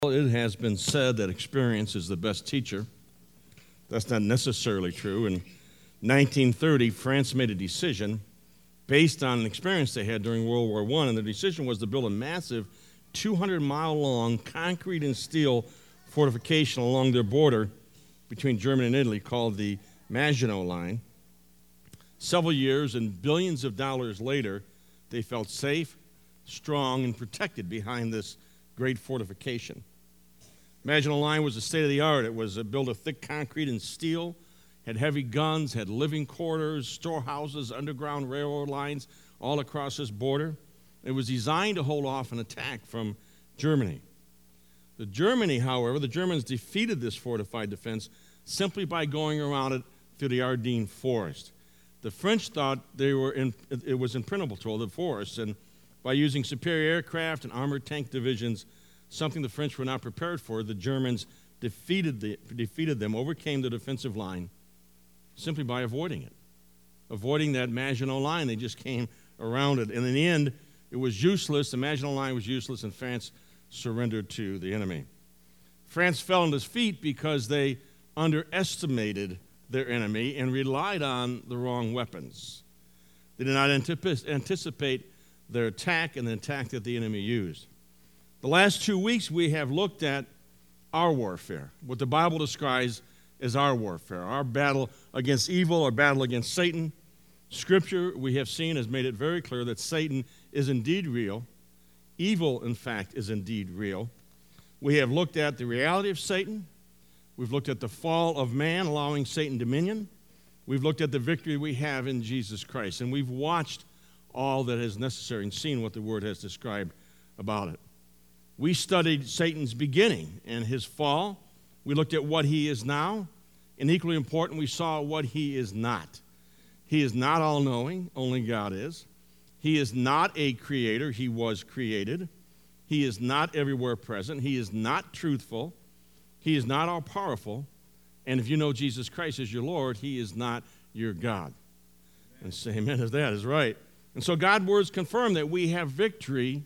It has been said that experience is the best teacher. That's not necessarily true. In 1930, France made a decision based on an experience they had during World War I, and the decision was to build a massive 200-mile-long concrete and steel fortification along their border between Germany and Italy called the Maginot Line. Several years and billions of dollars later, they felt safe, strong, and protected behind this great fortification. Maginot Line was the state-of-the-art. It was built of thick concrete and steel, had heavy guns, had living quarters, storehouses, underground railroad lines all across this border. It was designed to hold off an attack from Germany. The Germans defeated this fortified defense simply by going around it through the Ardennes forest. The French thought it was impenetrable, the forest, and by using superior aircraft and armored tank divisions, something the French were not prepared for, the Germans defeated them, overcame the defensive line simply by avoiding it. Avoiding that Maginot Line, they just came around it. And in the end, it was useless. The Maginot Line was useless, and France surrendered to the enemy. France fell on its feet because they underestimated their enemy and relied on the wrong weapons. They did not anticipate their attack and the attack that the enemy used. The last 2 weeks, we have looked at our warfare, what the Bible describes as our warfare, our battle against evil, our battle against Satan. Scripture, we have seen, has made it very clear that Satan is indeed real. Evil, in fact, is indeed real. We have looked at the reality of Satan. We've looked at the fall of man, allowing Satan dominion. We've looked at the victory we have in Jesus Christ. And we've watched all that is necessary and seen what the Word has described about it. We studied Satan's beginning and his fall. We looked at what he is now. And equally important, we saw what he is not. He is not all-knowing, only God is. He is not a creator, he was created. He is not everywhere present. He is not truthful. He is not all-powerful. And if you know Jesus Christ as your Lord, he is not your God. And say amen as that is right. And so God's words confirm that we have victory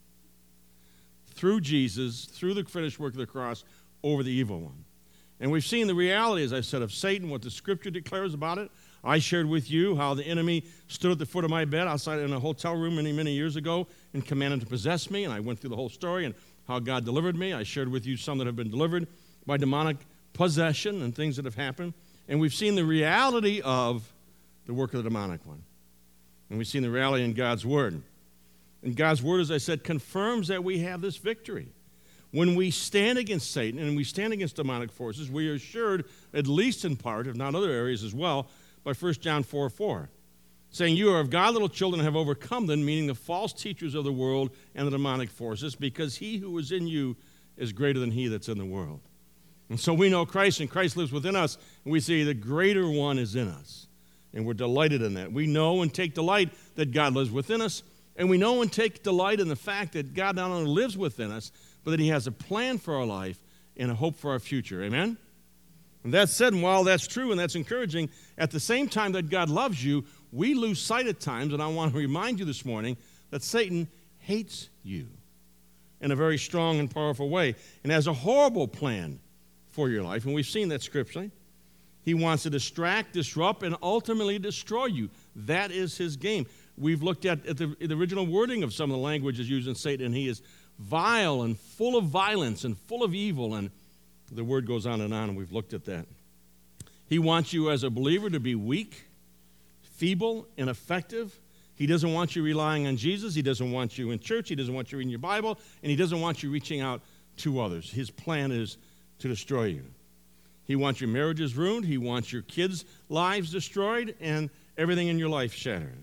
through Jesus, through the finished work of the cross, over the evil one. And we've seen the reality, as I said, of Satan, what the Scripture declares about it. I shared with you how the enemy stood at the foot of my bed outside in a hotel room many, many years ago and commanded to possess me, and I went through the whole story and how God delivered me. I shared with you some that have been delivered by demonic possession and things that have happened. And we've seen the reality of the work of the demonic one. And we've seen the reality in God's Word. And God's Word, as I said, confirms that we have this victory. When we stand against Satan and we stand against demonic forces, we are assured, at least in part, if not other areas as well, by 1 John 4:4, saying, "You are of God, little children, and have overcome them," meaning the false teachers of the world and the demonic forces, because he who is in you is greater than he that's in the world. And so we know Christ, and Christ lives within us, and we say the greater one is in us. And we're delighted in that. We know and take delight that God lives within us, and we know and take delight in the fact that God not only lives within us, but that he has a plan for our life and a hope for our future. Amen? And that said, and while that's true and that's encouraging, at the same time that God loves you, we lose sight at times, and I want to remind you this morning that Satan hates you in a very strong and powerful way and has a horrible plan for your life, and we've seen that scripturally. He wants to distract, disrupt, and ultimately destroy you. That is his game. We've looked at the original wording of some of the languages used in Satan, and he is vile and full of violence and full of evil, and the word goes on, and we've looked at that. He wants you as a believer to be weak, feeble, ineffective. He doesn't want you relying on Jesus. He doesn't want you in church. He doesn't want you reading your Bible, and he doesn't want you reaching out to others. His plan is to destroy you. He wants your marriages ruined. He wants your kids' lives destroyed and everything in your life shattered.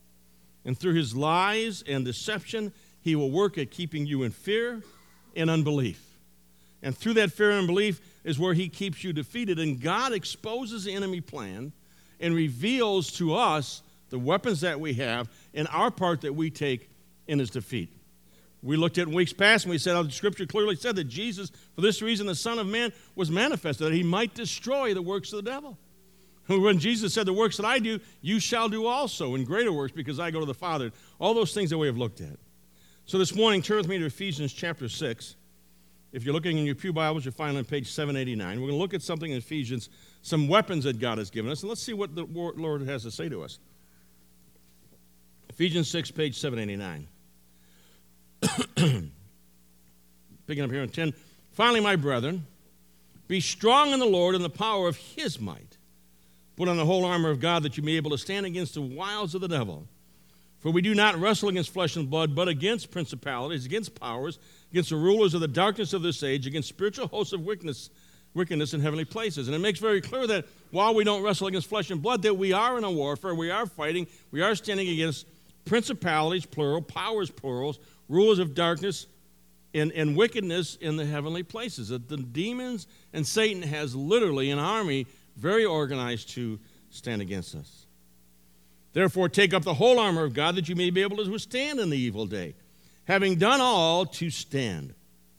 And through his lies and deception, he will work at keeping you in fear and unbelief. And through that fear and unbelief is where he keeps you defeated. And God exposes the enemy plan and reveals to us the weapons that we have and our part that we take in his defeat. We looked at in weeks past and we said how the Scripture clearly said that Jesus, for this reason, the Son of Man was manifested, that he might destroy the works of the devil. When Jesus said, "The works that I do, you shall do also, in greater works, because I go to the Father." All those things that we have looked at. So this morning, turn with me to Ephesians chapter 6. If you're looking in your pew Bibles, you'll find on page 789. We're going to look at something in Ephesians, some weapons that God has given us, and let's see what the Lord has to say to us. Ephesians 6, page 789. Picking up here in 10. Finally, my brethren, be strong in the Lord and the power of his might. Put on the whole armor of God that you may be able to stand against the wiles of the devil. For we do not wrestle against flesh and blood, but against principalities, against powers, against the rulers of the darkness of this age, against spiritual hosts of wickedness in heavenly places. And it makes very clear that while we don't wrestle against flesh and blood, that we are in a warfare, we are fighting, we are standing against principalities, plural, powers, plurals, rulers of darkness and wickedness in the heavenly places. That the demons and Satan has literally an army very organized to stand against us. Therefore, take up the whole armor of God that you may be able to withstand in the evil day, having done all to stand.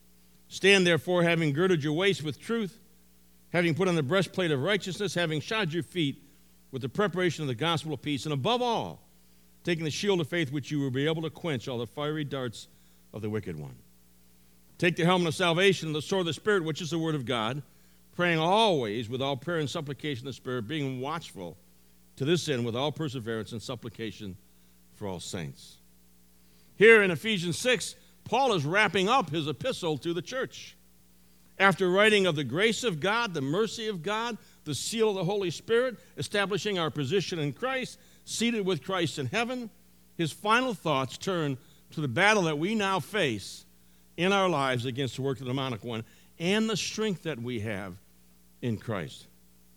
Stand, therefore, having girded your waist with truth, having put on the breastplate of righteousness, having shod your feet with the preparation of the gospel of peace, and above all, taking the shield of faith which you will be able to quench all the fiery darts of the wicked one. Take the helmet of salvation and the sword of the Spirit, which is the word of God, praying always with all prayer and supplication in the Spirit, being watchful to this end with all perseverance and supplication for all saints. Here in Ephesians 6, Paul is wrapping up his epistle to the church. After writing of the grace of God, the mercy of God, the seal of the Holy Spirit, establishing our position in Christ, seated with Christ in heaven, his final thoughts turn to the battle that we now face in our lives against the work of the demonic one and the strength that we have in Christ.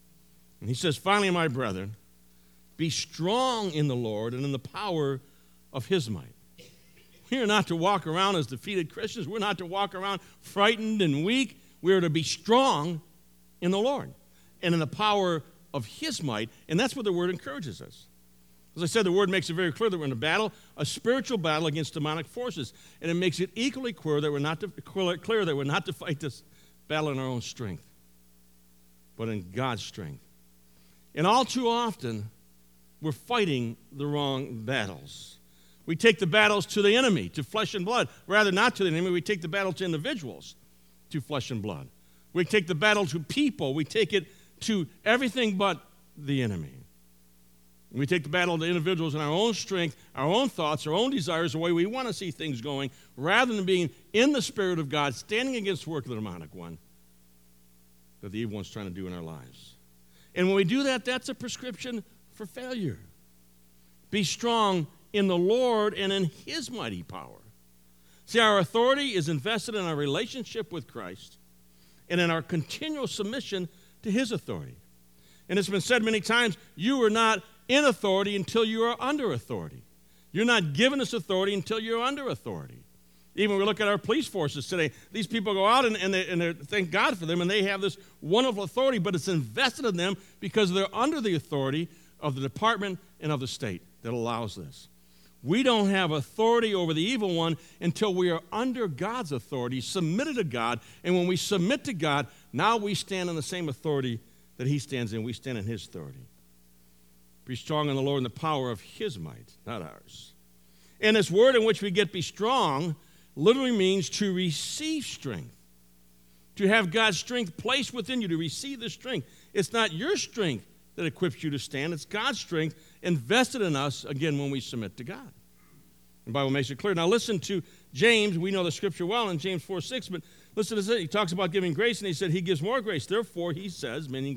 And he says, finally, my brethren, be strong in the Lord and in the power of his might. We are not to walk around as defeated Christians. We're not to walk around frightened and weak. We are to be strong in the Lord and in the power of his might. And that's what the word encourages us. As I said, the word makes it very clear that we're in a battle, a spiritual battle against demonic forces. And it makes it equally clear that we're not to fight this battle in our own strength, but in God's strength. And all too often, we're fighting the wrong battles. We take the battles to the enemy, to flesh and blood. Rather, not to the enemy, we take the battle to individuals, to flesh and blood. We take the battle to people. We take it to everything but the enemy. We take the battle to individuals in our own strength, our own thoughts, our own desires, the way we want to see things going, rather than being in the Spirit of God, standing against the work of the demonic one that the evil one's trying to do in our lives. And when we do that, that's a prescription for failure. Be strong in the Lord and in his mighty power. See, our authority is invested in our relationship with Christ and in our continual submission to his authority. And it's been said many times, you are not in authority until you are under authority. You're not given this authority until you're under authority. Even when we look at our police forces today, these people go out and they thank God for them, and they have this wonderful authority, but it's invested in them because they're under the authority of the department and of the state that allows this. We don't have authority over the evil one until we are under God's authority, submitted to God, and when we submit to God, now we stand in the same authority that he stands in. We stand in his authority. Be strong in the Lord and the power of his might, not ours. And this word in which we get be strong literally means to receive strength, to have God's strength placed within you, to receive the strength. It's not your strength that equips you to stand. It's God's strength invested in us, again, when we submit to God. The Bible makes it clear. Now listen to James. We know the scripture well in James 4:6, but listen to this. He talks about giving grace, and he said he gives more grace. Therefore, he says, meaning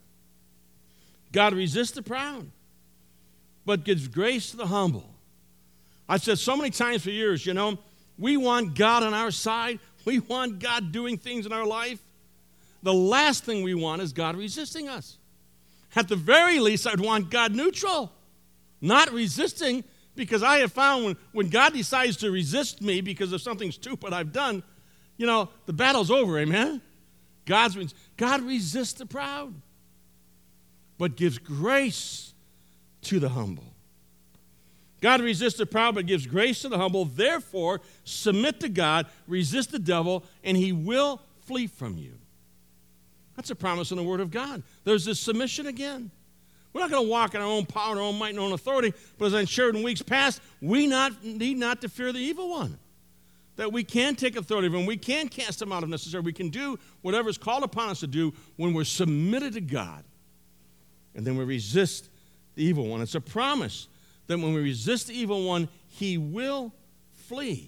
God resists the proud, but gives grace to the humble. I've said so many times for years, we want God on our side. We want God doing things in our life. The last thing we want is God resisting us. At the very least, I'd want God neutral, not resisting, because I have found when God decides to resist me because of something stupid I've done, the battle's over, amen? God resists the proud, but gives grace to the humble. God resists the proud, but gives grace to the humble. Therefore, submit to God, resist the devil, and he will flee from you. That's a promise in the Word of God. There's this submission again. We're not going to walk in our own power, our own might, and our own authority, but as I shared in weeks past, we need not to fear the evil one. that we can take authority from, we can cast them out if necessary. We can do whatever is called upon us to do when we're submitted to God. And then we resist the evil one. It's a promise that when we resist the evil one, he will flee.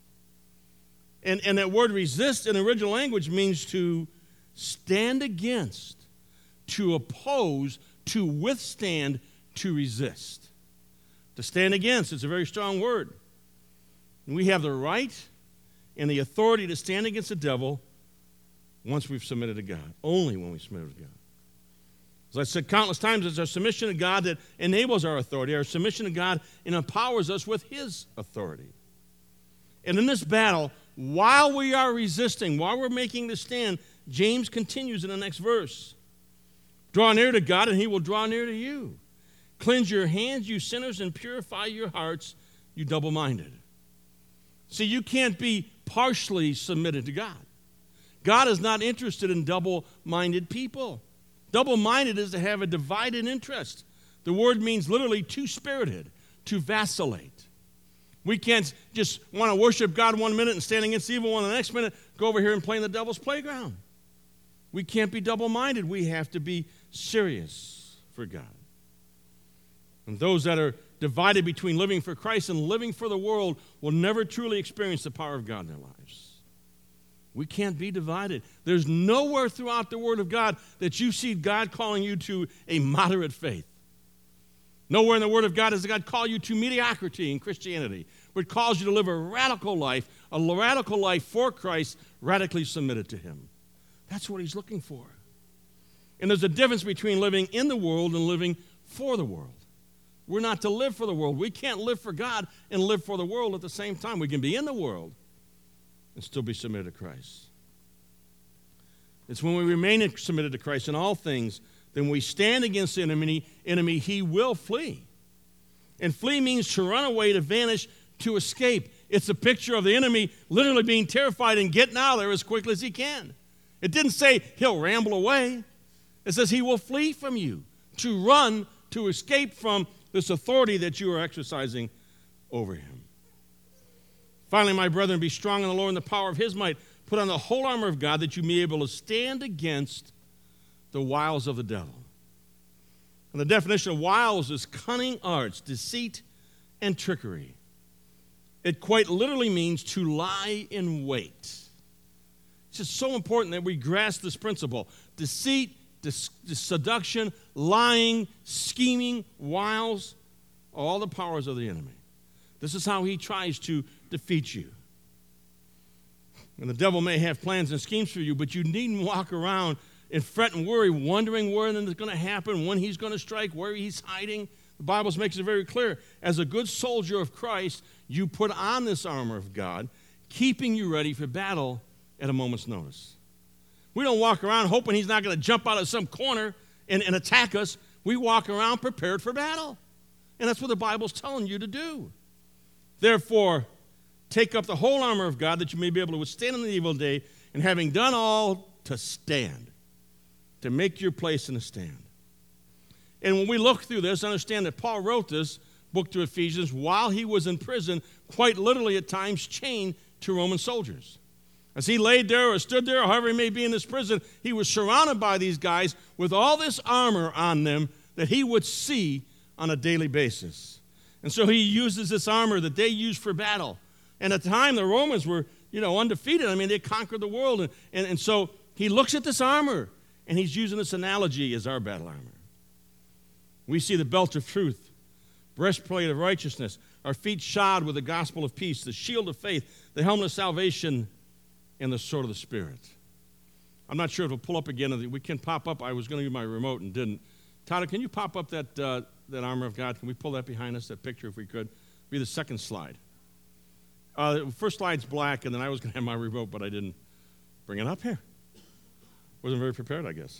And that word resist in the original language means to stand against, to oppose, to withstand, to resist. To stand against, it's a very strong word. And we have the right and the authority to stand against the devil once we've submitted to God. Only when we submit to God. As I said countless times, it's our submission to God that enables our authority. Our submission to God and empowers us with his authority. And in this battle, while we are resisting, while we're making the stand, James continues in the next verse. Draw near to God, and he will draw near to you. Cleanse your hands, you sinners, and purify your hearts, you double-minded. See, you can't be partially submitted to God. God is not interested in double-minded people. Double-minded is to have a divided interest. The word means literally two-spirited, to vacillate. We can't just want to worship God one minute and stand against the evil one the next minute, go over here and play in the devil's playground. We can't be double-minded. We have to be serious for God. And those that are divided between living for Christ and living for the world will never truly experience the power of God in their lives. We can't be divided. There's nowhere throughout the Word of God that you see God calling you to a moderate faith. Nowhere in the Word of God does God call you to mediocrity in Christianity, but it calls you to live a radical life for Christ, radically submitted to him. That's what he's looking for. And there's a difference between living in the world and living for the world. We're not to live for the world. We can't live for God and live for the world at the same time. We can be in the world and still be submitted to Christ. It's when we remain submitted to Christ in all things, then we stand against the enemy, he will flee. And flee means to run away, to vanish, to escape. It's a picture of the enemy literally being terrified and getting out of there as quickly as he can. It didn't say he'll ramble away. It says he will flee from you, to run, to escape from this authority that you are exercising over him. Finally, my brethren, be strong in the Lord and the power of his might. Put on the whole armor of God that you may be able to stand against the wiles of the devil. And the definition of wiles is cunning arts, deceit, and trickery. It quite literally means to lie in wait. It's just so important that we grasp this principle. Deceit, seduction, lying, scheming, wiles, all the powers of the enemy. This is how he tries to defeat you. And the devil may have plans and schemes for you, but you needn't walk around and fret and worry, wondering where it's going to happen, when he's going to strike, where he's hiding. The Bible makes it very clear. As a good soldier of Christ, you put on this armor of God, keeping you ready for battle at a moment's notice. We don't walk around hoping he's not going to jump out of some corner and attack us. We walk around prepared for battle. And that's what the Bible's telling you to do. Therefore, take up the whole armor of God that you may be able to withstand in the evil day, and having done all, to stand, to make your place in a stand. And when we look through this, understand that Paul wrote this book to Ephesians while he was in prison, quite literally at times chained to Roman soldiers. As he laid there or stood there, or however he may be in this prison, he was surrounded by these guys with all this armor on them that he would see on a daily basis. And so he uses this armor that they used for battle. And at the time, the Romans were, undefeated. I mean, they conquered the world. And so he looks at this armor, and he's using this analogy as our battle armor. We see the belt of truth, breastplate of righteousness, our feet shod with the gospel of peace, the shield of faith, the helmet of salvation, and the sword of the Spirit. I'm not sure if it'll pull up again. We can pop up. I was going to use my remote and didn't. Tyler, can you pop up that armor of God? Can we pull that behind us, that picture, if we could? Be the second slide. First slide's black, and then I was going to have my remote, but I didn't bring it up here. Wasn't very prepared, I guess.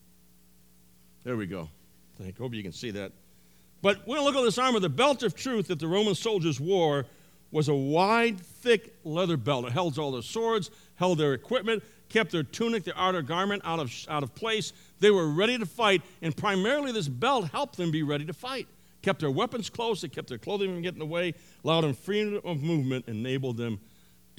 There we go. I hope you can see that. But we're going to look at this armor. The belt of truth that the Roman soldiers wore was a wide, thick leather belt. It held all their swords, held their equipment, kept their tunic, their outer garment out of place. They were ready to fight, and primarily this belt helped them be ready to fight. Kept their weapons close, it kept their clothing from getting away, allowed them freedom of movement, enabled them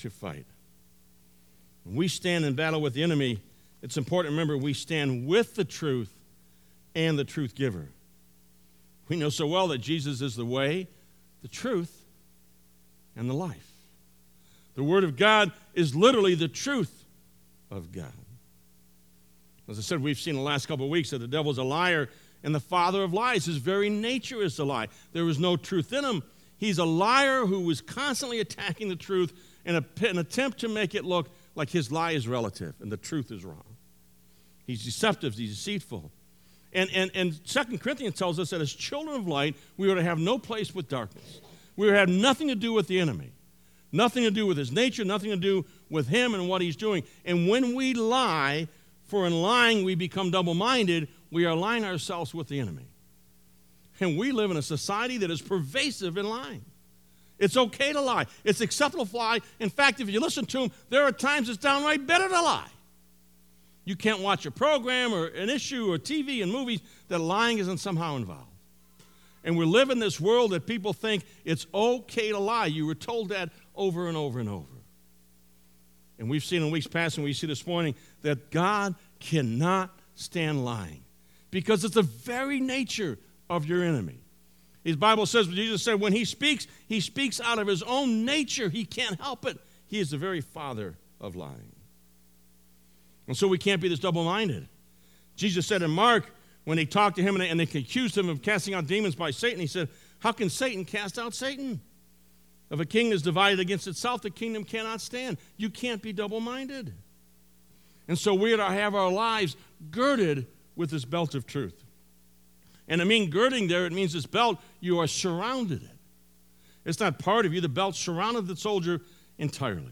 to fight. When we stand in battle with the enemy, it's important to remember we stand with the truth and the truth giver. We know so well that Jesus is the way, the truth, and the life. The Word of God is literally the truth of God. As I said, we've seen in the last couple of weeks that the devil's a liar and the father of lies. His very nature is to lie. There is no truth in him. He's a liar who is constantly attacking the truth in an attempt to make it look like his lie is relative and the truth is wrong. He's deceptive. He's deceitful. And 2 Corinthians tells us that as children of light, we are to have no place with darkness. We are to have nothing to do with the enemy. Nothing to do with his nature, nothing to do with him and what he's doing. And when we lie, for in lying we become double-minded, we are aligning ourselves with the enemy. And we live in a society that is pervasive in lying. It's okay to lie. It's acceptable to lie. In fact, if you listen to them, there are times it's downright better to lie. You can't watch a program or an issue or TV and movies that lying isn't somehow involved. And we live in this world that people think it's okay to lie. You were told that over and over and over. And we've seen in weeks past, and we see this morning, that God cannot stand lying because it's the very nature of your enemy. His Bible says, Jesus said, when he speaks out of his own nature. He can't help it. He is the very father of lying. And so we can't be this double-minded. Jesus said in Mark, when they talked to him and they accused him of casting out demons by Satan, he said, how can Satan cast out Satan? If a kingdom is divided against itself, the kingdom cannot stand. You can't be double-minded. And so we are to have our lives girded with this belt of truth. And I mean girding there, it means this belt, you are surrounded it. It's not part of you. The belt surrounded the soldier entirely.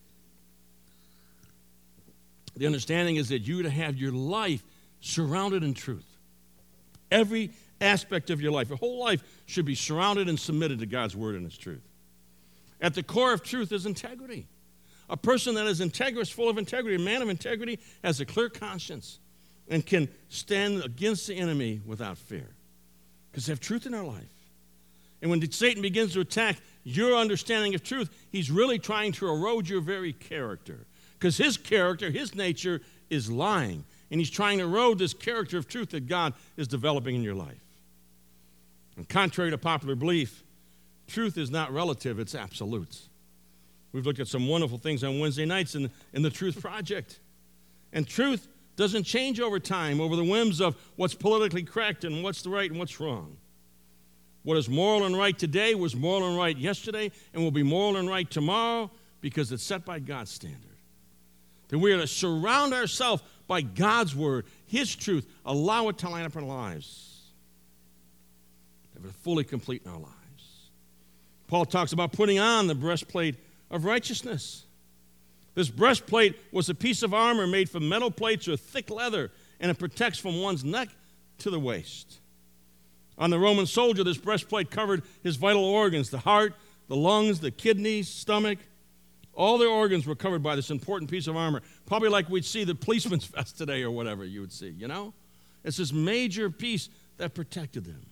The understanding is that you are to have your life surrounded in truth. Every aspect of your life, your whole life should be surrounded and submitted to God's word and its truth. At the core of truth is integrity. A person that is integrous, full of integrity, a man of integrity, has a clear conscience and can stand against the enemy without fear because they have truth in their life. And when Satan begins to attack your understanding of truth, he's really trying to erode your very character because his character, his nature is lying, and he's trying to erode this character of truth that God is developing in your life. And contrary to popular belief, truth is not relative, it's absolute. We've looked at some wonderful things on Wednesday nights in the Truth Project. And truth doesn't change over time, over the whims of what's politically correct and what's right and what's wrong. What is moral and right today was moral and right yesterday and will be moral and right tomorrow because it's set by God's standard. That we are to surround ourselves by God's word, his truth, allow it to line up in our lives. That we're fully complete in our lives. Paul talks about putting on the breastplate of righteousness. This breastplate was a piece of armor made from metal plates or thick leather, and it protects from one's neck to the waist. On the Roman soldier, this breastplate covered his vital organs, the heart, the lungs, the kidneys, stomach. All their organs were covered by this important piece of armor, probably like we'd see the policeman's vest today or whatever you would see, you know? It's this major piece that protected them.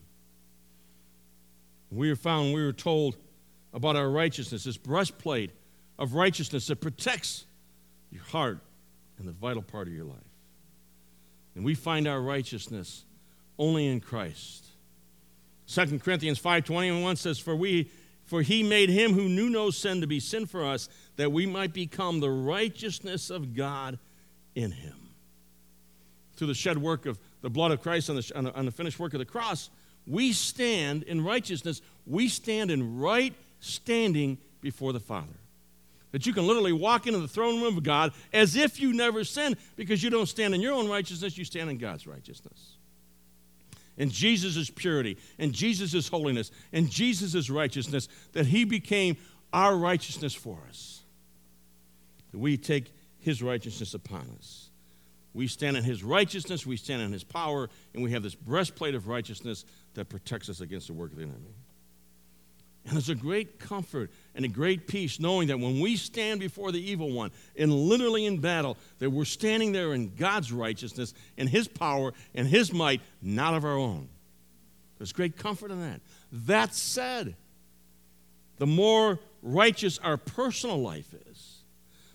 We were told about our righteousness, this breastplate of righteousness that protects your heart and the vital part of your life. And we find our righteousness only in Christ. 2 Corinthians 5:21 says, For he made him who knew no sin to be sin for us, that we might become the righteousness of God in him. Through the shed work of the blood of Christ on the finished work of the cross, we stand in righteousness. We stand in right standing before the Father. That you can literally walk into the throne room of God as if you never sinned, because you don't stand in your own righteousness, you stand in God's righteousness. And Jesus' purity, and Jesus' holiness, and Jesus' righteousness, that he became our righteousness for us. That we take his righteousness upon us. We stand in his righteousness, we stand in his power, and we have this breastplate of righteousness that protects us against the work of the enemy. And there's a great comfort and a great peace knowing that when we stand before the evil one, and literally in battle, that we're standing there in God's righteousness and his power and his might, not of our own. There's great comfort in that. That said, the more righteous our personal life is,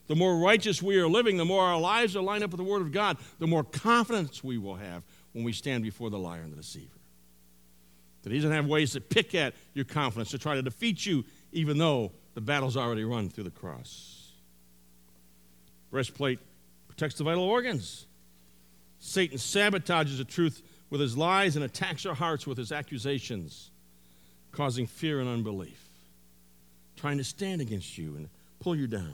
The more righteous we are living, the more our lives are lined up with the Word of God, the more confidence we will have when we stand before the liar and the deceiver. That he doesn't have ways to pick at your confidence, to try to defeat you, even though the battle's already run through the cross. Breastplate protects the vital organs. Satan sabotages the truth with his lies and attacks our hearts with his accusations, causing fear and unbelief, trying to stand against you and pull you down.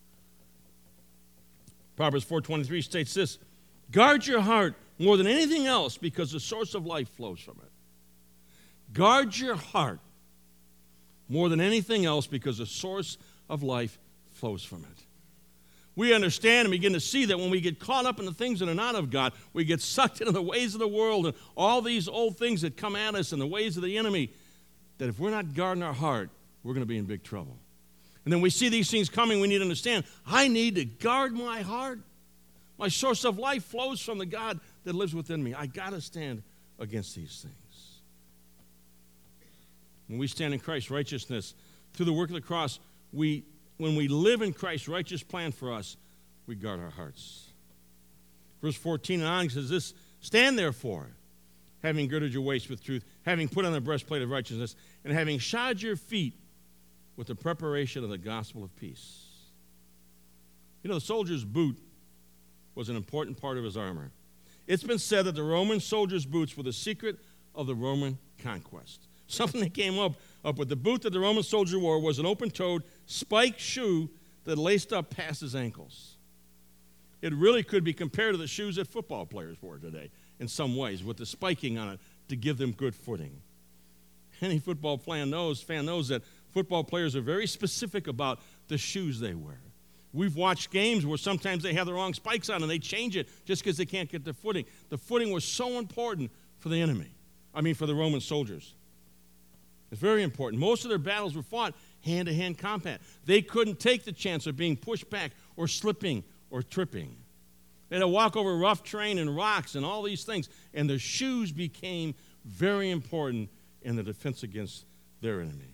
Proverbs 4:23 states this: guard your heart more than anything else, because the source of life flows from it. Guard your heart more than anything else, because the source of life flows from it. We understand and begin to see that when we get caught up in the things that are not of God, we get sucked into the ways of the world and all these old things that come at us and the ways of the enemy, that if we're not guarding our heart, we're going to be in big trouble. And then we see these things coming, we need to understand, I need to guard my heart. My source of life flows from the God that lives within me. I got to stand against these things. When we stand in Christ's righteousness through the work of the cross, when we live in Christ's righteous plan for us, we guard our hearts. Verse 14 and on says this: stand therefore, having girded your waist with truth, having put on the breastplate of righteousness, and having shod your feet with the preparation of the gospel of peace. You know, the soldier's boot was an important part of his armor. It's been said that the Roman soldier's boots were the secret of the Roman conquest. Something that came up with the boot that the Roman soldier wore was an open-toed, spiked shoe that laced up past his ankles. It really could be compared to the shoes that football players wore today in some ways, with the spiking on it to give them good footing. Any football fan knows that football players are very specific about the shoes they wear. We've watched games where sometimes they have the wrong spikes on and they change it just because they can't get their footing. The footing was so important for the for the Roman soldiers. It's very important. Most of their battles were fought hand-to-hand combat. They couldn't take the chance of being pushed back or slipping or tripping. They had to walk over rough terrain and rocks and all these things, and their shoes became very important in the defense against their enemy.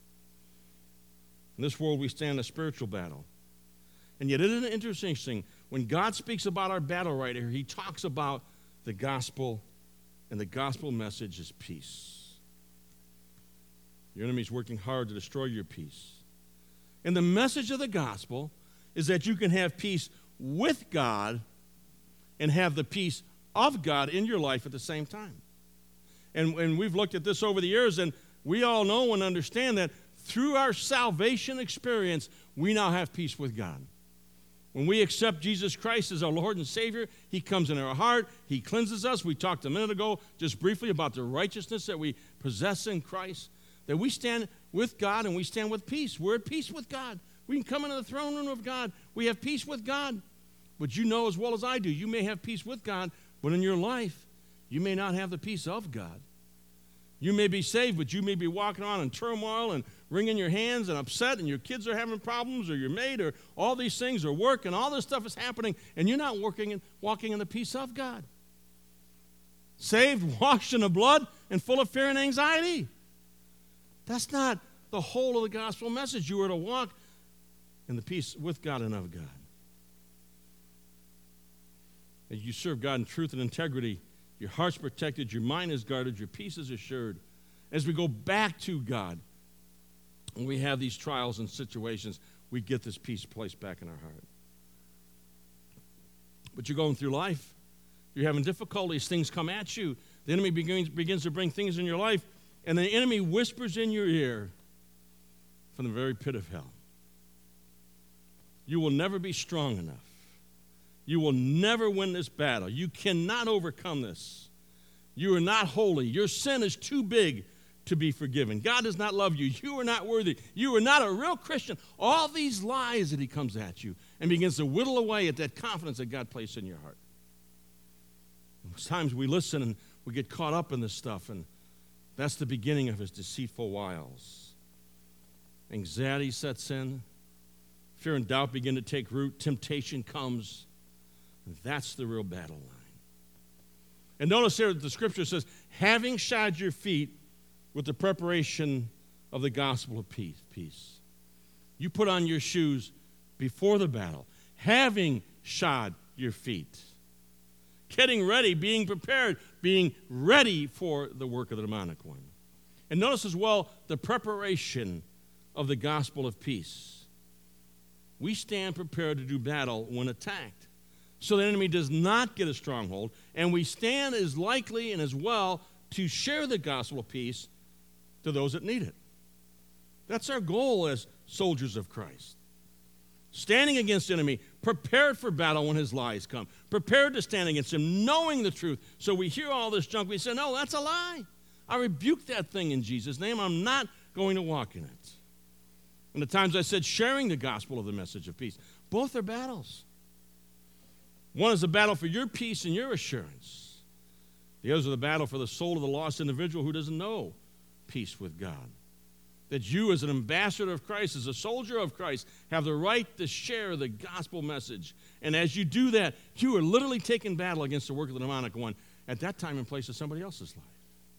In this world, we stand a spiritual battle. And yet, isn't it interesting, when God speaks about our battle right here, he talks about the gospel, and the gospel message is peace. Your enemy's working hard to destroy your peace. And the message of the gospel is that you can have peace with God and have the peace of God in your life at the same time. And we've looked at this over the years, and we all know and understand that through our salvation experience, we now have peace with God. When we accept Jesus Christ as our Lord and Savior, he comes in our heart, he cleanses us. We talked a minute ago just briefly about the righteousness that we possess in Christ, that we stand with God and we stand with peace. We're at peace with God. We can come into the throne room of God. We have peace with God. But you know as well as I do, you may have peace with God, but in your life, you may not have the peace of God. You may be saved, but you may be walking around in turmoil and wringing your hands and upset, and your kids are having problems, or your maid, or all these things, or work, and all this stuff is happening, and you're not walking in the peace of God. Saved, washed in the blood, and full of fear and anxiety. That's not the whole of the gospel message. You are to walk in the peace with God and of God. As you serve God in truth and integrity, your heart's protected, your mind is guarded, your peace is assured. As we go back to God, when we have these trials and situations, we get this peace placed back in our heart. But you're going through life. You're having difficulties. Things come at you. The enemy begins to bring things in your life, and the enemy whispers in your ear from the very pit of hell. You will never be strong enough. You will never win this battle. You cannot overcome this. You are not holy. Your sin is too big to be forgiven. God does not love you. You are not worthy. You are not a real Christian. All these lies that he comes at you and begins to whittle away at that confidence that God placed in your heart. Sometimes we listen and we get caught up in this stuff, and that's the beginning of his deceitful wiles. Anxiety sets in. Fear and doubt begin to take root. Temptation comes. And that's the real battle line. And notice here that the scripture says, having shod your feet with the preparation of the gospel of peace. You put on your shoes before the battle, having shod your feet, getting ready, being prepared, being ready for the work of the demonic one. And notice as well the preparation of the gospel of peace. We stand prepared to do battle when attacked, so the enemy does not get a stronghold, and we stand as likely and as well to share the gospel of peace to those that need it. That's our goal as soldiers of Christ. Standing against the enemy, prepared for battle when his lies come, prepared to stand against him, knowing the truth. So we hear all this junk, we say, no, that's a lie. I rebuke that thing in Jesus' name. I'm not going to walk in it. And the times I said sharing the gospel of the message of peace, both are battles. One is a battle for your peace and your assurance. The other is the battle for the soul of the lost individual who doesn't know peace with God. That you as an ambassador of Christ, as a soldier of Christ, have the right to share the gospel message. And as you do that, you are literally taking battle against the work of the demonic one at that time and place of somebody else's life.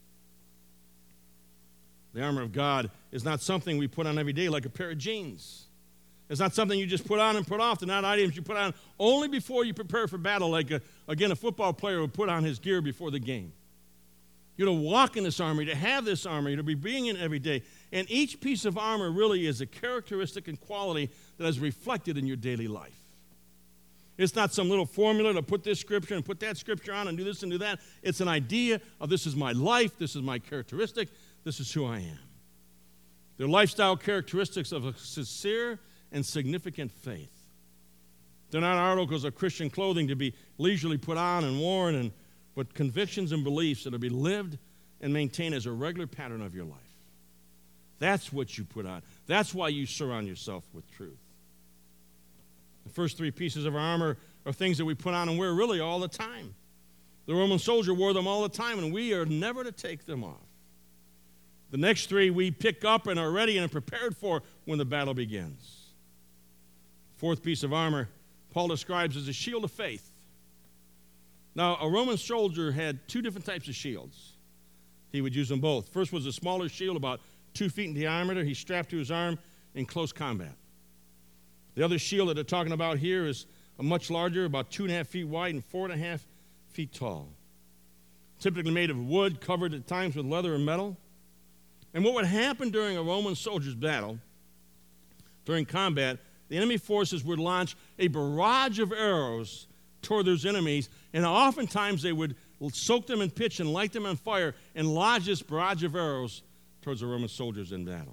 The armor of God is not something we put on every day like a pair of jeans. It's not something you just put on and put off. They're not items you put on only before you prepare for battle, like, a football player would put on his gear before the game. You're to walk in this armor, to have this armor, you're to be being in it every day. And each piece of armor really is a characteristic and quality that is reflected in your daily life. It's not some little formula to put this scripture and put that scripture on and do this and do that. It's an idea of this is my life, this is my characteristic, this is who I am. They're lifestyle characteristics of a sincere and significant faith. They're not articles of Christian clothing to be leisurely put on and worn, but convictions and beliefs that will be lived and maintained as a regular pattern of your life. That's what you put on. That's why you surround yourself with truth. The first three pieces of our armor are things that we put on and wear really all the time. The Roman soldier wore them all the time, and we are never to take them off. The next three we pick up and are ready and are prepared for when the battle begins. Fourth piece of armor, Paul describes as a shield of faith. Now, a Roman soldier had two different types of shields. He would use them both. First was a smaller shield, about 2 feet in diameter. He strapped to his arm in close combat. The other shield that they're talking about here is a much larger, about 2.5 feet wide and 4.5 feet tall. Typically made of wood, covered at times with leather and metal. And what would happen during a Roman soldier's battle, during combat, the enemy forces would launch a barrage of arrows toward those enemies, and oftentimes they would soak them in pitch and light them on fire and lodge this barrage of arrows towards the Roman soldiers in battle.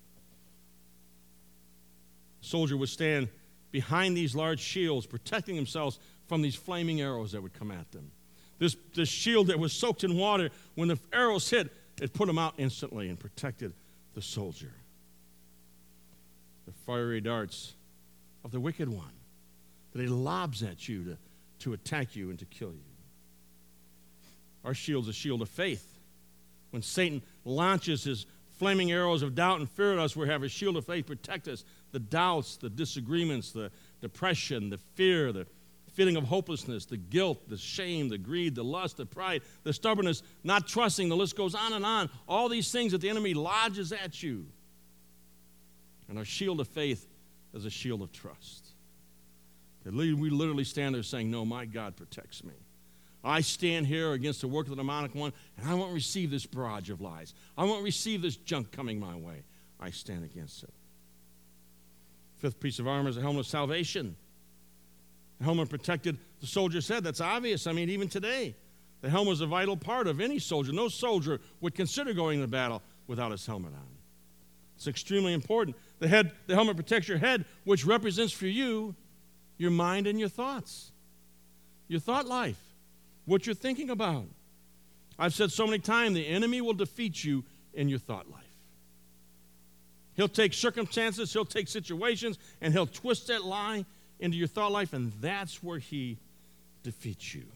The soldier would stand behind these large shields, protecting themselves from these flaming arrows that would come at them. This shield that was soaked in water, when the arrows hit, it put them out instantly and protected the soldier. The fiery darts of the wicked one that he lobs at you to attack you and to kill you. Our shield's a shield of faith. When Satan launches his flaming arrows of doubt and fear at us, we have a shield of faith protect us. The doubts, the disagreements, the depression, the fear, the feeling of hopelessness, the guilt, the shame, the greed, the lust, the pride, the stubbornness, not trusting, the list goes on and on. All these things that the enemy lodges at you. And our shield of faith is a shield of trust. We literally stand there saying, no, my God protects me. I stand here against the work of the demonic one, and I won't receive this barrage of lies. I won't receive this junk coming my way. I stand against it. Fifth piece of armor is a helmet of salvation. The helmet protected the soldier's head. That's obvious. I mean, even today, the helmet is a vital part of any soldier. No soldier would consider going to battle without his helmet on. It's extremely important. The helmet protects your head, which represents for you your mind and your thoughts, your thought life, what you're thinking about. I've said so many times, the enemy will defeat you in your thought life. He'll take circumstances, he'll take situations, and he'll twist that lie into your thought life, and that's where he defeats you.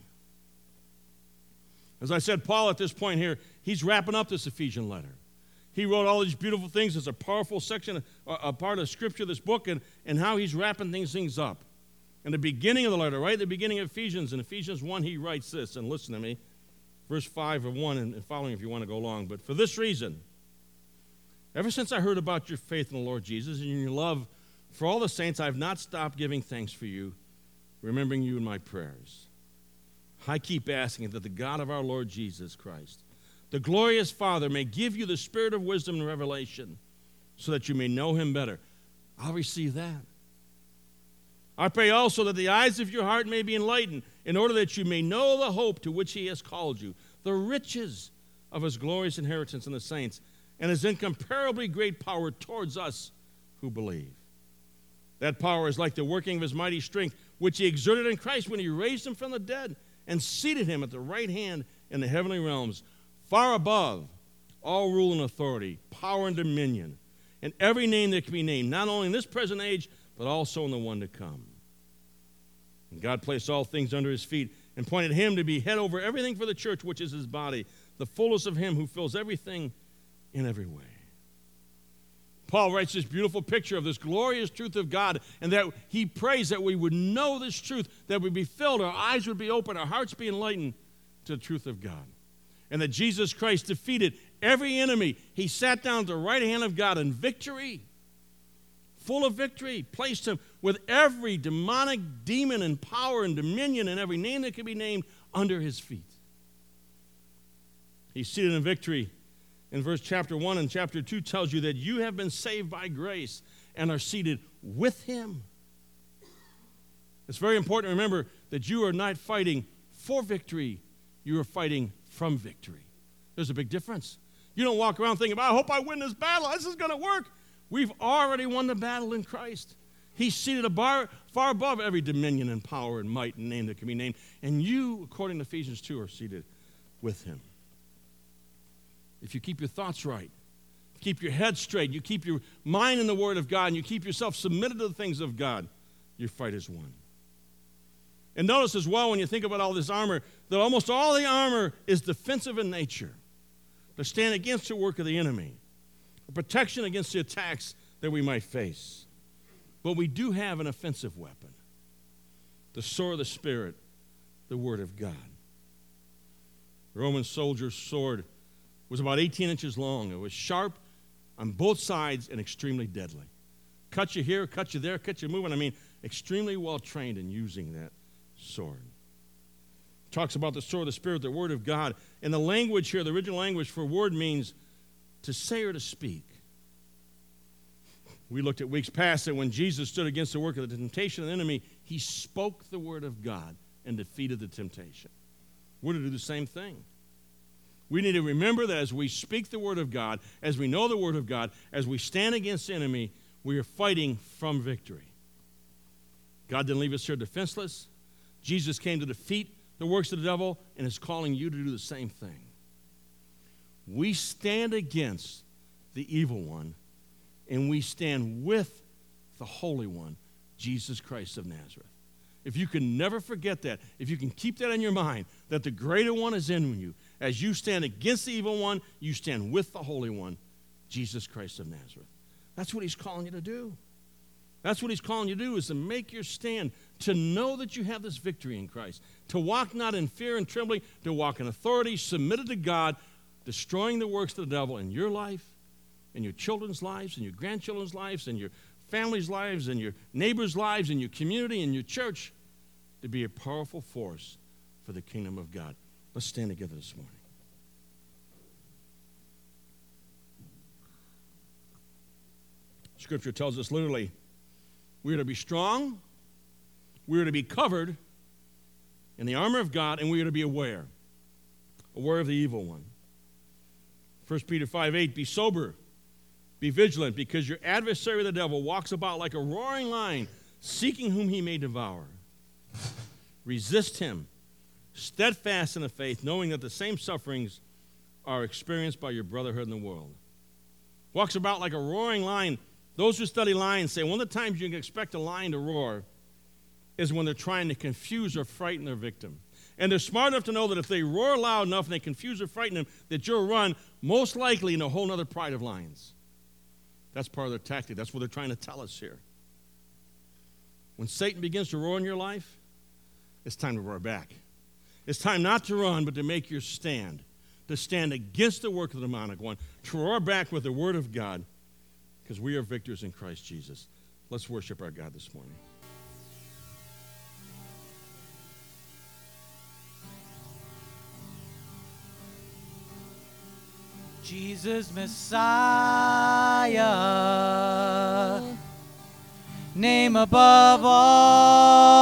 As I said, Paul at this point here, he's wrapping up this Ephesian letter. He wrote all these beautiful things. It's a powerful section, a part of Scripture, this book, and how he's wrapping things up. In the beginning of the letter, right at the beginning of Ephesians, in Ephesians 1, he writes this, and listen to me, verse 5 of 1 and following if you want to go along. But for this reason, ever since I heard about your faith in the Lord Jesus and your love For all the saints, I have not stopped giving thanks for you, remembering you in my prayers. I keep asking that the God of our Lord Jesus Christ, the glorious Father, may give you the spirit of wisdom and revelation so that you may know him better. I'll receive that. I pray also that the eyes of your heart may be enlightened, in order that you may know the hope to which he has called you, the riches of his glorious inheritance in the saints, and his incomparably great power towards us who believe. That power is like the working of his mighty strength, which he exerted in Christ when he raised him from the dead and seated him at the right hand in the heavenly realms, far above all rule and authority, power and dominion, and every name that can be named, not only in this present age, but also in the one to come. And God placed all things under his feet and appointed him to be head over everything for the church, which is his body, the fullness of him who fills everything in every way. Paul writes this beautiful picture of this glorious truth of God, and that he prays that we would know this truth, that we'd be filled, our eyes would be open, our hearts be enlightened to the truth of God. And that Jesus Christ defeated every enemy. He sat down at the right hand of God in victory, full of victory, placed him with every demonic demon and power and dominion and every name that can be named under his feet. He's seated in victory. In verse chapter 1 and chapter 2 tells you that you have been saved by grace and are seated with him. It's very important to remember that you are not fighting for victory. You are fighting from victory. There's a big difference. You don't walk around thinking, I hope I win this battle. This is going to work. We've already won the battle in Christ. He's seated far above every dominion and power and might and name that can be named. And you, according to Ephesians 2, are seated with him. If you keep your thoughts right, keep your head straight, you keep your mind in the Word of God, and you keep yourself submitted to the things of God, your fight is won. And notice as well, when you think about all this armor, that almost all the armor is defensive in nature, to stand against the work of the enemy, a protection against the attacks that we might face. But we do have an offensive weapon, the sword of the Spirit, the Word of God. The Roman soldier's sword was about 18 inches long. It was sharp on both sides and extremely deadly. Cut you here, cut you there, cut you moving. I mean, extremely well trained in using that sword. It talks about the sword of the Spirit, the Word of God. And the language here, the original language for word means to say or to speak. We looked at weeks past that when Jesus stood against the work of the temptation of the enemy, he spoke the Word of God and defeated the temptation. We're to do the same thing. We need to remember that as we speak the Word of God, as we know the Word of God, as we stand against the enemy, we are fighting from victory. God didn't leave us here defenseless. Jesus came to defeat the works of the devil and is calling you to do the same thing. We stand against the evil one, and we stand with the Holy One, Jesus Christ of Nazareth. If you can never forget that, if you can keep that in your mind, that the greater one is in you, as you stand against the evil one, you stand with the Holy One, Jesus Christ of Nazareth. That's what he's calling you to do. That's what he's calling you to do, is to make your stand, to know that you have this victory in Christ, to walk not in fear and trembling, to walk in authority, submitted to God, destroying the works of the devil in your life, in your children's lives, in your grandchildren's lives, in your family's lives, in your neighbors' lives, in your community, in your church, to be a powerful force for the kingdom of God. Let's stand together this morning. Scripture tells us literally, we are to be strong, we are to be covered in the armor of God, and we are to be aware of the evil one. 1 Peter 5:8, be sober, be vigilant, because your adversary the devil walks about like a roaring lion, seeking whom he may devour. Resist him, steadfast in the faith, knowing that the same sufferings are experienced by your brotherhood in the world. Walks about like a roaring lion. Those who study lions say one of the times you can expect a lion to roar is when they're trying to confuse or frighten their victim. And they're smart enough to know that if they roar loud enough and they confuse or frighten them, that you'll run most likely in a whole other pride of lions. That's part of their tactic. That's what they're trying to tell us here. When Satan begins to roar in your life, it's time to roar back. It's time not to run, but to make your stand, to stand against the work of the demonic one, to roar back with the Word of God, because we are victors in Christ Jesus. Let's worship our God this morning. Jesus Messiah, name above all